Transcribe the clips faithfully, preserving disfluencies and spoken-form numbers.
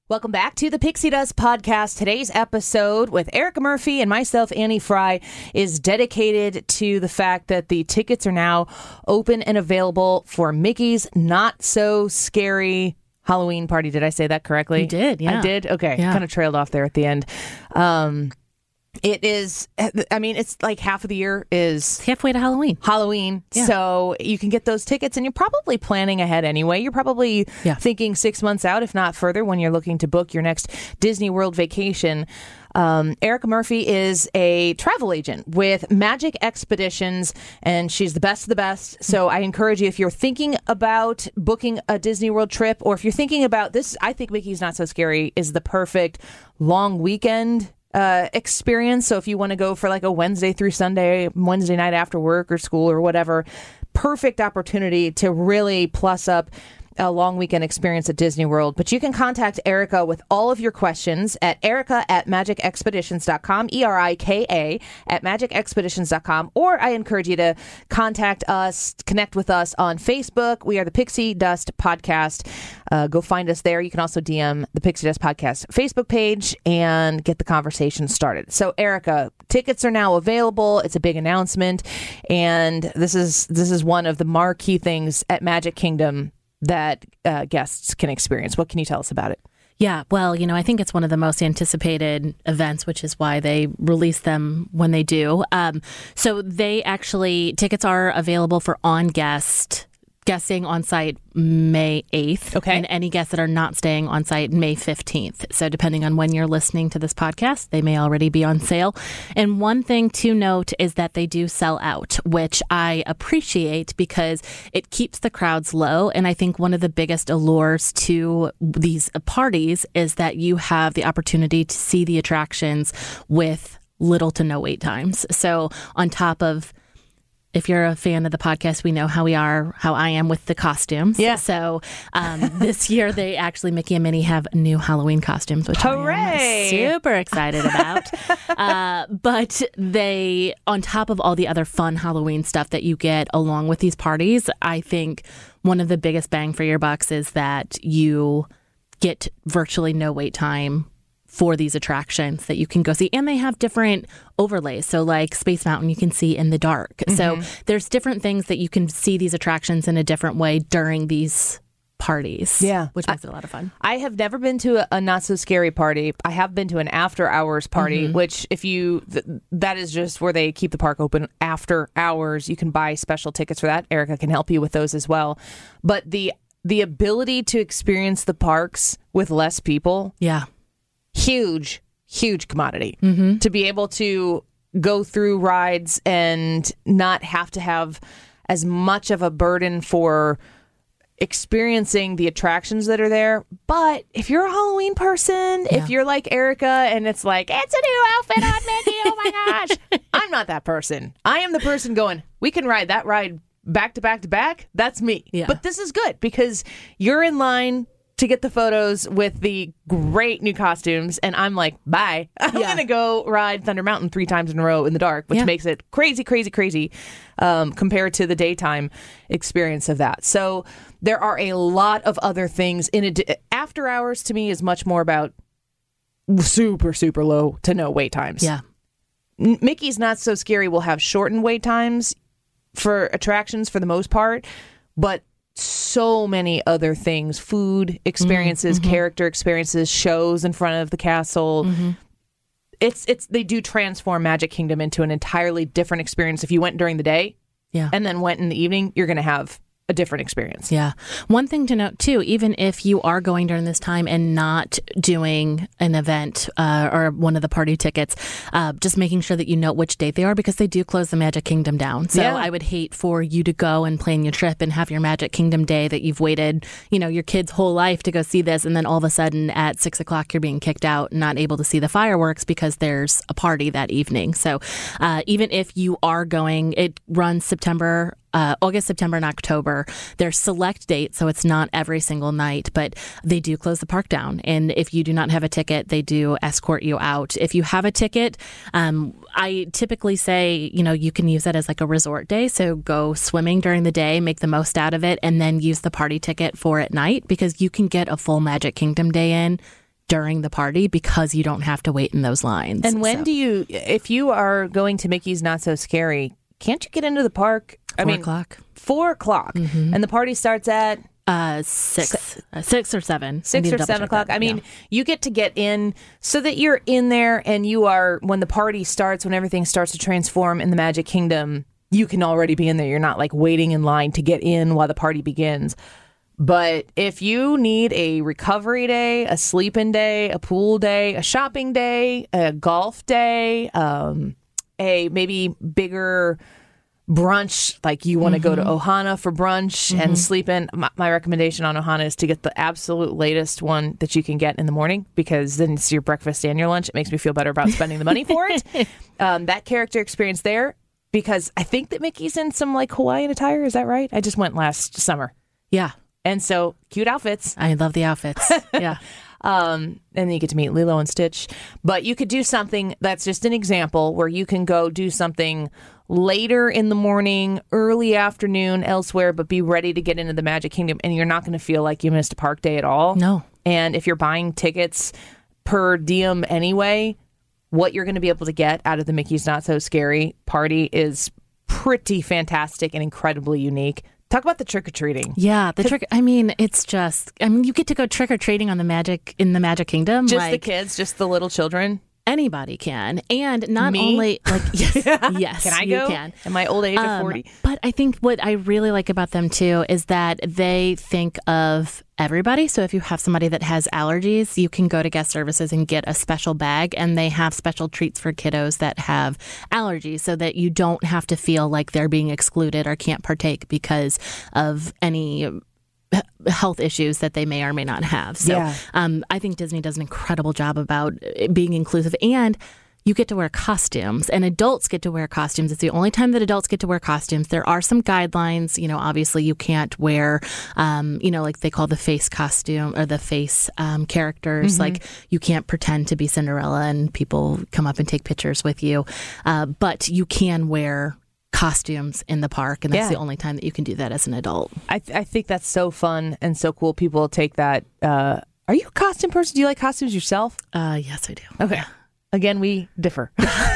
Welcome back to the Pixie Dust Podcast. Today's episode with Erica Murphy and myself, Annie Fry, is dedicated to the fact that the tickets are now open and available for Mickey's Not So Scary Halloween Party. Did I say that correctly? You did, yeah. I did? Okay. Yeah. Kind of trailed off there at the end. Um, it is, I mean, it's like half of the year is halfway to Halloween. Halloween. Yeah. So you can get those tickets, and you're probably planning ahead anyway. You're probably Yeah. thinking six months out, if not further, when you're looking to book your next Disney World vacation. Um, Erica Murphy is a travel agent with Magic Expeditions, and she's the best of the best. So I encourage you, if you're thinking about booking a Disney World trip, or if you're thinking about this, I think Mickey's Not So Scary is the perfect long weekend uh, experience. So if you want to go for like a Wednesday through Sunday, Wednesday night after work or school or whatever, perfect opportunity to really plus up a long weekend experience at Disney World. But you can contact Erica with all of your questions at Erica at magic expeditions dot com, E R I K A at magic expeditions dot com, or I encourage you to contact us, connect with us on Facebook. We are the Pixie Dust Podcast. Uh, go find us there. You can also D M the Pixie Dust Podcast Facebook page and get the conversation started. So, Erica, tickets are now available. It's a big announcement, and this is this is one of the marquee things at Magic Kingdom that uh, guests can experience. What can you tell us about it? Yeah, well, you know, I think it's one of the most anticipated events, which is why they release them when they do. Um, so they actually, tickets are available for on-guest guesting on site May eighth. Okay. And any guests that are not staying on site May fifteenth. So depending on when you're listening to this podcast, they may already be on sale. And one thing to note is that they do sell out, which I appreciate because it keeps the crowds low. And I think one of the biggest allures to these parties is that you have the opportunity to see the attractions with little to no wait times. So on top of, if you're a fan of the podcast, we know how we are, how I am with the costumes. Yeah. So um, this year, they actually, Mickey and Minnie have new Halloween costumes, which Hooray! I am super excited about. uh, but they, on top of all the other fun Halloween stuff that you get along with these parties, I think one of the biggest bang for your bucks is that you get virtually no wait time for these attractions that you can go see. And they have different overlays. So like Space Mountain, you can see in the dark. Mm-hmm. So there's different things that you can see these attractions in a different way during these parties. Yeah. Which makes I, it a lot of fun. I have never been to a, a Not So Scary party. I have been to an after hours party, mm-hmm. which if you, th- that is just where they keep the park open after hours. You can buy special tickets for that. Erica can help you with those as well. But the, the ability to experience the parks with less people. Yeah. Huge, huge commodity. Mm-hmm. To be able to go through rides and not have to have as much of a burden for experiencing the attractions that are there. But if you're a Halloween person, yeah. if you're like Erica and it's like, it's a new outfit on Mickey, oh my gosh. I'm not that person. I am the person going, we can ride that ride back to back to back. That's me. Yeah. But this is good because you're in line to get the photos with the great new costumes, and I'm like, bye. I'm Yeah. going to go ride Thunder Mountain three times in a row in the dark, which Yeah. makes it crazy, crazy, crazy um, compared to the daytime experience of that. So there are a lot of other things. In ad- After hours, to me, is much more about super, super low to no wait times. Yeah. N- Mickey's Not So Scary will have shortened wait times for attractions for the most part, but so many other things, food experiences, mm-hmm. character experiences, shows in front of the castle. Mm-hmm. It's it's they do transform Magic Kingdom into an entirely different experience. If you went during the day yeah. and then went in the evening, you're going to have a different experience. Yeah. One thing to note, too, even if you are going during this time and not doing an event uh, or one of the party tickets, uh, just making sure that you know which date they are, because they do close the Magic Kingdom down. So yeah. I would hate for you to go and plan your trip and have your Magic Kingdom day that you've waited, you know, your kid's whole life to go see this. And then all of a sudden at six o'clock, you're being kicked out, not able to see the fireworks because there's a party that evening. So uh, even if you are going, it runs September Uh, August, September, and October. There's select dates, so it's not every single night, but they do close the park down. And if you do not have a ticket, they do escort you out. If you have a ticket, um, I typically say, you know, you can use that as like a resort day. So go swimming during the day, make the most out of it, and then use the party ticket for at night, because you can get a full Magic Kingdom day in during the party because you don't have to wait in those lines. And when So, do you, if you are going to Mickey's Not So Scary, can't you get into the park? I four mean, o'clock? four o'clock, and the party starts at Uh, six, uh, six or seven. I six need to or double seven check o'clock. that. I mean, Yeah. you get to get in so that you're in there, and you are, when the party starts, when everything starts to transform in the Magic Kingdom, you can already be in there. You're not like waiting in line to get in while the party begins. But if you need a recovery day, a sleep-in day, a pool day, a shopping day, a golf day, um, a maybe bigger brunch, like you want to go to Ohana for brunch mm-hmm. and sleep in, my, my recommendation on Ohana is to get the absolute latest one that you can get in the morning, because then it's your breakfast and your lunch. It makes me feel better about spending the money for it. Um, that character experience there, because I think that Mickey's in some like Hawaiian attire. Is that right? I just went last summer. Yeah. And so cute outfits. I love the outfits. Yeah. Um, and then you get to meet Lilo and Stitch. But you could do something that's just an example where you can go do something later in the morning, early afternoon, elsewhere, but be ready to get into the Magic Kingdom. And you're not going to feel like you missed a park day at all. No. And if you're buying tickets per diem anyway, what you're going to be able to get out of the Mickey's Not So Scary party is pretty fantastic and incredibly unique. Talk about the trick-or-treating. Yeah, the trick. I mean, it's just, I mean, you get to go trick-or-treating on the Magic, in the Magic Kingdom. Just like, the kids, just the little children. Anybody can. And not Me? only, like, yes, yes, Can I you go? can. In my old age of Um, forty? But I think what I really like about them too is that they think of everybody. So if you have somebody that has allergies, you can go to guest services and get a special bag, and they have special treats for kiddos that have allergies, so that you don't have to feel like they're being excluded or can't partake because of any health issues that they may or may not have. So Yeah. um, I think Disney does an incredible job about being inclusive, and you get to wear costumes, and adults get to wear costumes. It's the only time that adults get to wear costumes. There are some guidelines. You know, obviously you can't wear, um, you know, like they call the face costume or the face um, characters. Mm-hmm. Like you can't pretend to be Cinderella and people come up and take pictures with you. Uh, but you can wear costumes in the park, and that's Yeah. the only time that you can do that as an adult. I, th- I think that's so fun and so cool. People take that. Uh, are you a costume person? Do you like costumes yourself? Uh, yes, I do. Okay. Again, we differ.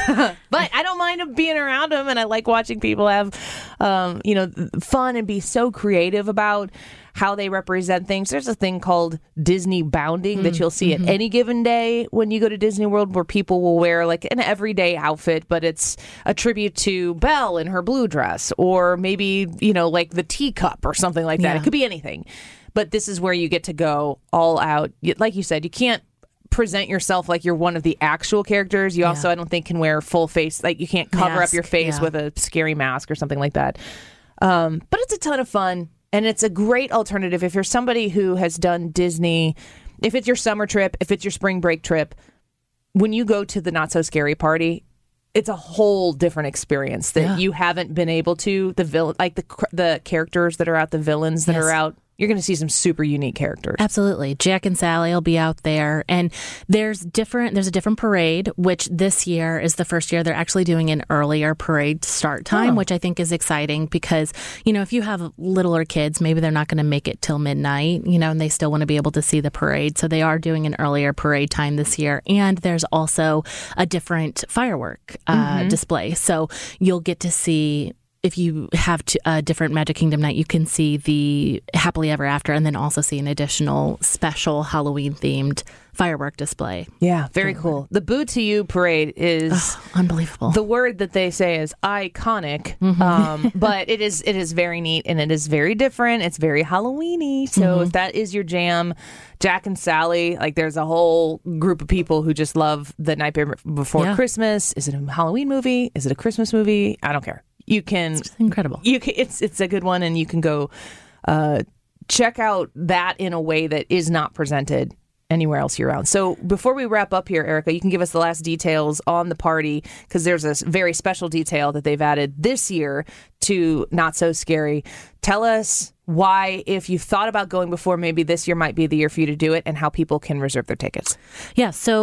But I don't mind being around them, and I like watching people have, um, you know, fun and be so creative about how they represent things. There's a thing called Disney bounding mm, that you'll see mm-hmm. at any given day when you go to Disney World, where people will wear like an everyday outfit, but it's a tribute to Belle in her blue dress, or maybe, you know, like the teacup or something like that. Yeah. It could be anything. But this is where you get to go all out. Like you said, you can't present yourself like you're one of the actual characters. You also, Yeah. I don't think, can wear full face. Like you can't cover Mask, up your face yeah. with a scary mask or something like that. Um, but it's a ton of fun, and it's a great alternative if you're somebody who has done Disney. If it's your summer trip, if it's your spring break trip, when you go to the Not So Scary party, it's a whole different experience that Yeah. you haven't been able to. The villain, like the the characters that are out, the villains that Yes. are out. You're going to see some super unique characters. Absolutely. Jack and Sally will be out there. And there's different there's a different parade, which this year is the first year they're actually doing an earlier parade start time, Oh. which I think is exciting because, you know, if you have littler kids, maybe they're not going to make it till midnight, you know, and they still want to be able to see the parade. So they are doing an earlier parade time this year. And there's also a different firework uh, Mm-hmm. display. So you'll get to see, if you have to, a different Magic Kingdom night, you can see the Happily Ever After, and then also see an additional special Halloween themed firework display. Yeah, very cool. The Boo to You parade is Oh, unbelievable. the word that they say is iconic, Mm-hmm. um, but it is it is very neat, and it is very different. It's very Halloweeny. So Mm-hmm. if that is your jam, Jack and Sally, like there's a whole group of people who just love The Night Before Yeah. Christmas. Is it a Halloween movie? Is it a Christmas movie? I don't care. You can It's incredible. you can, it's it's a good one, and you can go uh, check out that in a way that is not presented anywhere else year round. So before we wrap up here, Erica, you can give us the last details on the party, because there's a very special detail that they've added this year to Not So Scary. Tell us why, if you've thought about going before, maybe this year might be the year for you to do it, and how people can reserve their tickets. Yeah, so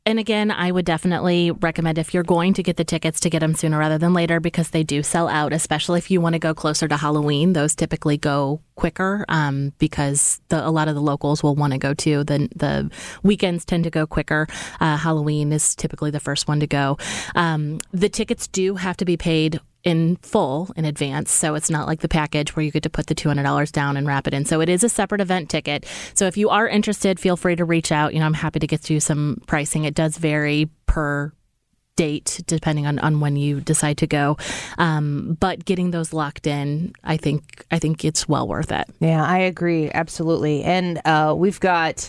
And again, I would definitely recommend if you're going to get the tickets to get them sooner rather than later because they do sell out, especially if you want to go closer to Halloween. Those typically go quicker um, because the, a lot of the locals will want to go too. The, the weekends tend to go quicker. Uh, Halloween is typically the first one to go. Um, the tickets do have to be paid in full in advance. So it's not like the package where you get to put the two hundred dollars down and wrap it in. So it is a separate event ticket. So if you are interested, feel free to reach out. You know, I'm happy to get you some pricing. It does vary per date depending on, on when you decide to go. Um, but getting those locked in, I think, I think it's well worth it. Yeah, I agree. Absolutely. And uh, we've got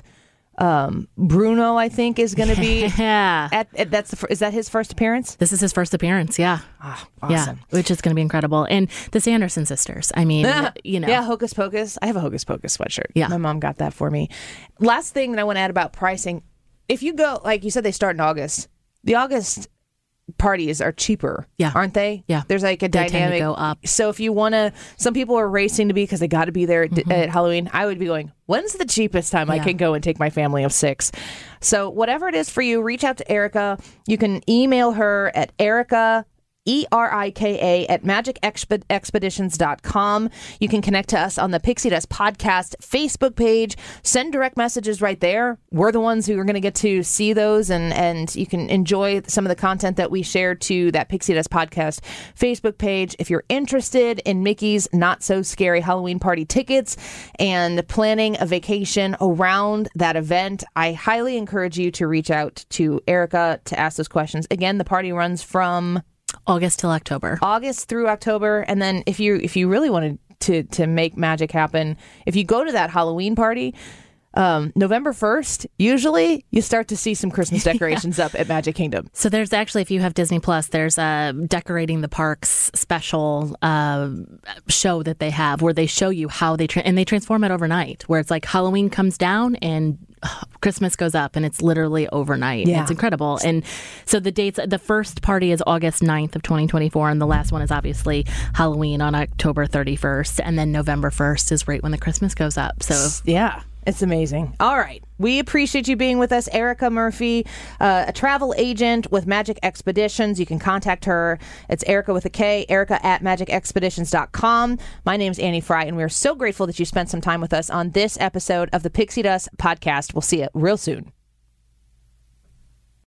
Um, Bruno, I think, is going to be yeah. at, at that's the, is that his first appearance? This is his first appearance. Yeah. Oh, awesome. Yeah, which is going to be incredible. And the Sanderson sisters. I mean, you know. Yeah, Hocus Pocus. I have a Hocus Pocus sweatshirt. Yeah. My mom got that for me. Last thing that I want to add about pricing. If you go, like you said, they start in August. The August parties are cheaper, yeah, aren't they? Yeah, there's like a they dynamic tend to go up. So if you want to, some people are racing to be because they got to be there mm-hmm. at Halloween. I would be going, when's the cheapest time yeah. I can go and take my family of six? So whatever it is for you, reach out to Erica. You can email her at Erica. E R I K A at magic expeditions dot com. You can connect to us on the Pixie Dust Podcast Facebook page. Send direct messages right there. We're the ones who are going to get to see those, and, and you can enjoy some of the content that we share to that Pixie Dust Podcast Facebook page. If you're interested in Mickey's Not So Scary Halloween Party tickets and planning a vacation around that event, I highly encourage you to reach out to Erica to ask those questions. Again, the party runs from August till October. August through October. And then if you if you really wanted to to make magic happen, if you go to that Halloween party, um, November first, usually you start to see some Christmas decorations yeah. up at Magic Kingdom. So there's actually, if you have Disney Plus, there's a Decorating the Parks special uh, show that they have where they show you how they, tra- and they transform it overnight, where it's like Halloween comes down and Christmas goes up, and it's literally overnight. Yeah. It's incredible. And so the dates, the first party is August ninth of twenty twenty-four, and the last one is obviously Halloween on October thirty-first, and then November first is right when the Christmas goes up. So yeah, it's amazing. All right. We appreciate you being with us. Erica Murphy, uh, a travel agent with Magic Expeditions. You can contact her. It's Erica with a K, Erica at magic expeditions dot com. My name's Annie Fry, and we're so grateful that you spent some time with us on this episode of the Pixie Dust Podcast. We'll see you real soon.